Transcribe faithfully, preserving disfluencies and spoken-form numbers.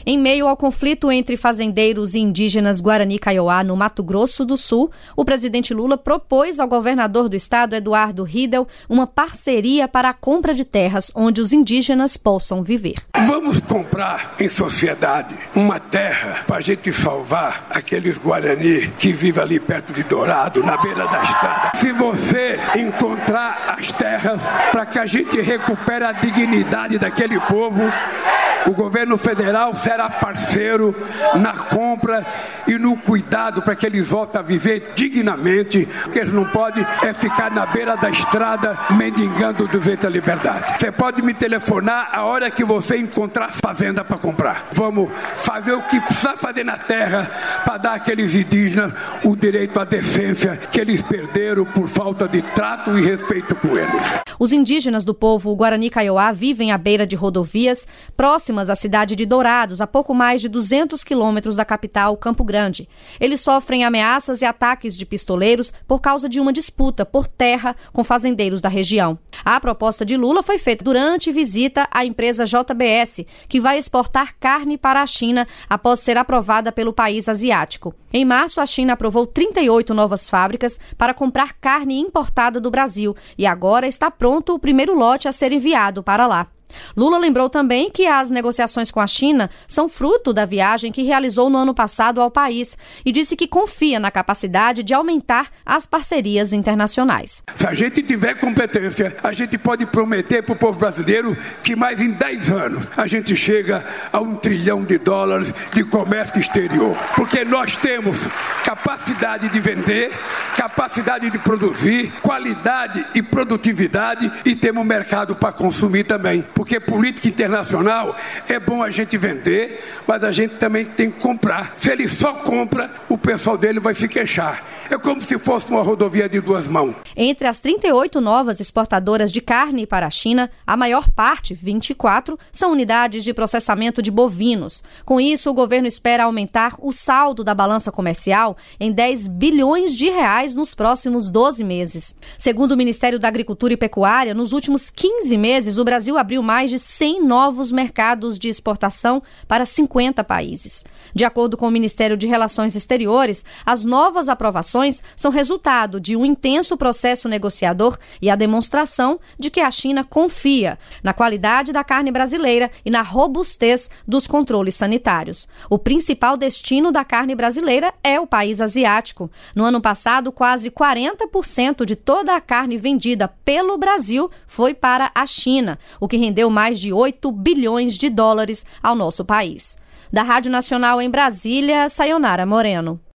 Em meio ao conflito entre fazendeiros e indígenas Guarani-Kaiowá no Mato Grosso do Sul, o presidente Lula propôs ao governador do estado, Eduardo Riedel, uma parceria para a compra de terras onde os indígenas possam viver. Vamos comprar em sociedade uma terra para a gente salvar aqueles Guarani que vivem ali perto de Dourado, na beira da estrada. Se você encontrar as terras para que a gente recupere a dignidade daquele povo, o governo federal será parceiro na compra e no cuidado para que eles voltem a viver dignamente, porque eles não podem é ficar na beira da estrada mendigando o direito à liberdade. Você pode me telefonar a hora que você encontrar fazenda para comprar. Vamos fazer o que precisa fazer na terra para dar àqueles indígenas o direito à decência que eles perderam por falta de trato e respeito com eles. Os indígenas do povo Guarani-Kaiowá vivem à beira de rodovias próximas à cidade de Dourados, a pouco mais de duzentos quilômetros da capital, Campo Grande. Eles sofrem ameaças e ataques de pistoleiros por causa de uma disputa por terra com fazendeiros da região. A proposta de Lula foi feita durante visita à empresa J B S, que vai exportar carne para a China após ser aprovada pelo país asiático. Em março, a China aprovou trinta e oito novas fábricas para comprar carne importada do Brasil e agora está pronto o primeiro lote a ser enviado para lá. Lula lembrou também que as negociações com a China são fruto da viagem que realizou no ano passado ao país e disse que confia na capacidade de aumentar as parcerias internacionais. Se a gente tiver competência, a gente pode prometer para o povo brasileiro que mais em dez anos a gente chega a um trilhão de dólares de comércio exterior. Porque nós temos capacidade de vender, capacidade de produzir, qualidade e produtividade e temos mercado para consumir também. Porque política internacional é bom a gente vender, mas a gente também tem que comprar. Se ele só compra, o pessoal dele vai se queixar. É como se fosse uma rodovia de duas mãos. Entre as trinta e oito novas exportadoras de carne para a China, a maior parte, vinte e quatro, são unidades de processamento de bovinos. Com isso, o governo espera aumentar o saldo da balança comercial em dez bilhões de reais nos próximos doze meses. Segundo o Ministério da Agricultura e Pecuária, nos últimos quinze meses, o Brasil abriu mais de cem novos mercados de exportação para cinquenta países. De acordo com o Ministério de Relações Exteriores, as novas aprovações são resultado de um intenso processo negociador e a demonstração de que a China confia na qualidade da carne brasileira e na robustez dos controles sanitários. O principal destino da carne brasileira é o país asiático. No ano passado, quase quarenta por cento de toda a carne vendida pelo Brasil foi para a China, o que rendeu mais de oito bilhões de dólares ao nosso país. Da Rádio Nacional em Brasília, Sayonara Moreno.